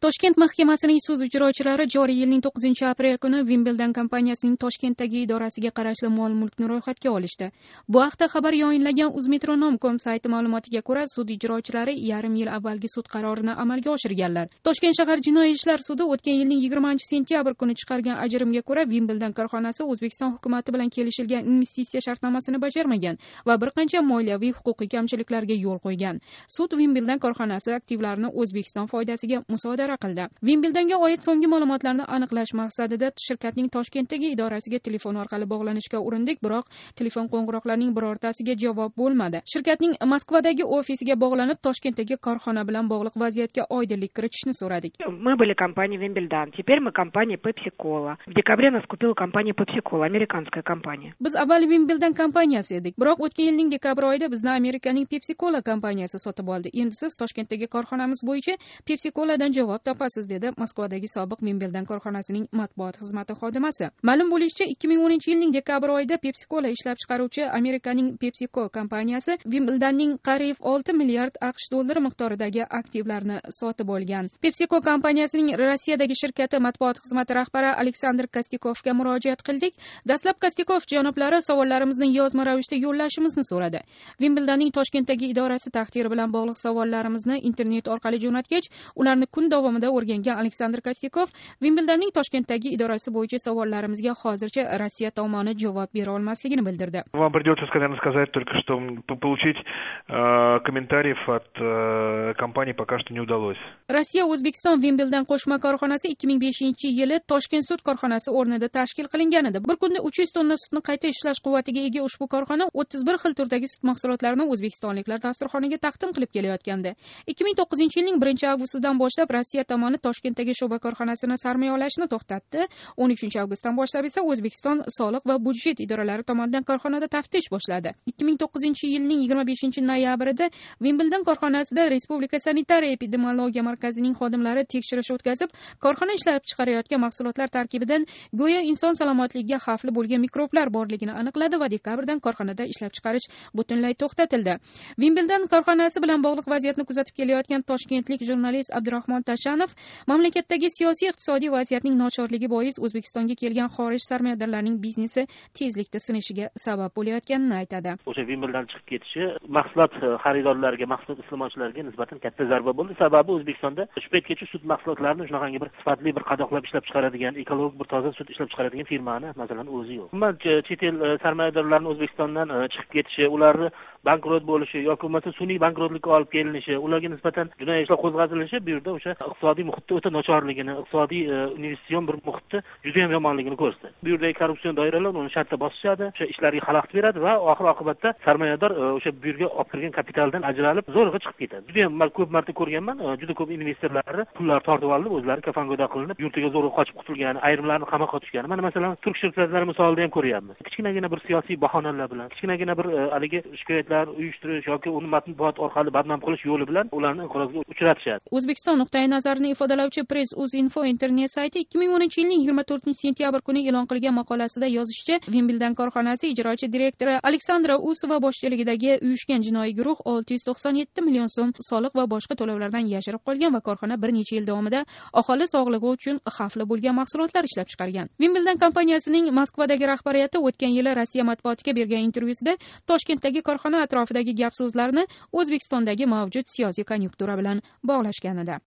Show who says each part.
Speaker 1: Toshkent mahkamasining sud ijrochilari joriy yilning 9-aprel kuni Wimbledon kompaniyasining Toshkentdagi idorasiga qarashli mol-mulkni ro'yxatga olishdi. Bu haqda xabar yoyinlagan uzmetronom.com sayti ma'lumotiga ko'ra, sud ijrochilari yarim yil avvalgi sud qarorini amalga oshirganlar. Toshkent shahar jinoiy ishlar sudi o'tgan yilning 20-sentyabr kuni chiqargan ajrimga ko'ra, Wimbledon korxonasi O'zbekiston hukumati bilan kelishilgan investitsiya shartnomasini bajarmagan va bir qancha moliyaviy huquqiy kamchiliklarga yo'l qo'ygan. Sud Wimbledon korxonasi aktivlarini O'zbekiston foydasiga musodara qildi. Wimbledonga oid so'nggi ma'lumotlarni aniqlash maqsadida shirkatning Toshkentdagi idorasiga telefon orqali bog'lanishga urindik, biroq telefon qo'ng'iroqlarining birortasiga javob bo'lmadi. Shirkatning Moskvadagi ofisiga bog'lanib, Toshkentdagi korxona bilan bog'liq vaziyatga oydinlik kiritishni so'radik.
Speaker 2: Мы были компанией Wimbledon, теперь мы компания Pepsi-Cola. В декабре нас купила компания Pepsi-Cola, американская компания.
Speaker 1: Biz avval Wimbledon kompaniyasi edik, biroq o'tgan yilning dekabr oyida bizni Amerikaning Pepsi-Cola kompaniyasi sotib oldi. Endi siz Toshkentdagi korxonamiz bo'yicha Pepsi-Coladan javob topasiz, dedi Moskvadagi sobiq Wimbledon korxonasining matbuot xizmati xodimasi. Ma'lum bo'lishicha, 2010-yilning dekabr oyida Pepsi-Cola ishlab chiqaruvchi Amerikaning PepsiCo kompaniyasi Wimbledonning qariyb 6 milliard AQSh dollari miqdoridagi aktivlarni sotib olgan. PepsiCo kompaniyasining Rossiyadagi shirkati matbuot xizmati rahbari Aleksandr Kostikovga murojaat qildik. Dastlab Kostikov janoblari savollarimizni yozma ravishda yo'llashimizni so'radi. Wimbledonning Toshkentdagi idorasi taqdiri bilan bog'liq savollarimizni internet orqali jo'natgach, ularni kun davomida o'rgangan Aleksandr Kostikov Wimbledonning Toshkentdagi idorasi bo'yicha savollarimizga hozircha Rossiya tomoni javob bera olmasligini bildirdi.
Speaker 3: Вам придется, наверное, сказать только, что получить комментариев от компании пока что не удалось.
Speaker 1: Rossiya O'zbekiston Wimbledon qo'shma korxonasi 2005-yili Toshkent sud korxonasi o'rnida tashkil qilingan edi. Bir kunda 300 tonna sutni qayta ishlash quvvatiga ega ushbu korxona 31 xil turdagi sut mahsulotlarini o'zbekistonliklar dasturxoniga taqdim qilib kelayotgandi. 2009-yilning 1-avgustidan boshlab Rossiya tomoni Toshkentdagi sho'ba korxonasini sarmoyalashni to'xtatdi. 13-avgustdan boshlab esa O'zbekiston soliq va budjet idoralari tomonidan korxonada taftish boshladi. 2009-yilning 25-noyabrida Wimbledon korxonasida Respublika sanitariya-epidemiologiya markazining xodimlari tekshirish o'tkazib, korxona ishlab chiqarayotgan mahsulotlar tarkibidan go'yo inson salomatligiga xavfli bo'lgan mikroblar borligini aniqladi va dekabrdan korxonada ishlab chiqarish butunlay to'xtatildi. Wimbledon korxonasi bilan bog'liq vaziyatni kuzatib kelayotgan toshkentlik jurnalist Abdurahmon Tashanov mamlakatdagi siyosiy iqtisodiy vaziyatning nochorligi bois O'zbekistonga kelgan xorij sarmoyadorlarining biznesi tezlikda sinishiga sabab bo'layotganini aytadi.
Speaker 4: O'sha Wimbledon chiqib ketishi mahsulot xaridorlariga, mahsulot iste'molchilariga nisbatan katta zarba bo'ldi. Sababi O'zbekistonda shu paytgacha sut mahsulotlarini shunaqangi bir sifatli, bir qadoqlab ishlab chiqaradigan, ekologik bir toza sut ishlab chiqaradigan firmani masalan o'zi yo'q. Umuman chet el sarmoyadorlarining O'zbekistondan chiqib ketishi, ularni bankrot bo'lishi yoki bo'lmasa sun'iy bankrotlikka olib kelinishi, ularga nisbatan jinoiy ishlar qo'zg'atilishi bu yerda o'sha iqtisodiy muhitda o'ta nochorligini, iqtisodiy investitsion bir muhitda juda ham yomonligini ko'rsatdi. Bu yerdagi korrupsion doiralar uni shartda bosishadi, o'sha ishlarga xalaqit beradi va oxir oqibatda sarmoyador o'sha bu yerga olib kirgan kapitaldan ajralib zo'rg'a chiqib ketadi. Juda ham ko'p marta ko'rganman, juda ko'p investorlarni pullar tortib olib, o'zlari kafango'da qilinib, yurtiga zo'rg'a qochib qutulgan, ayrimlarni qamoqqa tushgan. Mana masalan, turk shirkatlari misolida ham ko'ryapmiz. Kichkinagina bir siyosiy bahonalar bilan, kichkinagina bir haligi shikoyatlar uyushtirish yoki uni matbuot orqali badnom qilish yo'li bilan ularni inqirozga uchratishadi.
Speaker 1: O'zbekiston nuqtai nazarini ifodalovchi Press.uz.info internet sayti 2010-yilning 24-sentyabr kuni e'lon qilgan maqolasida yozishicha, Wimbledon korxonasi ijrochi direktori Aleksandra Usova boshchiligidagi uyushgan jinoiy guruh 697 million so'm soliq va boshqa to'lovlardan yashirib qolgan va korxona bir necha yil davomida aholi sog'lig'i uchun xavfli bo'lgan mahsulotlar ishlab chiqargan. Wimbledon kompaniyasining Moskvadagi rahbariyati o'tgan yili Rossiya matbuotiga bergan intervyusida Toshkentdagi korxona atrofidagi gap-so'zlarni O'zbekistondagi mavjud siyosiy konjunktura bilan bog'lashgan edi.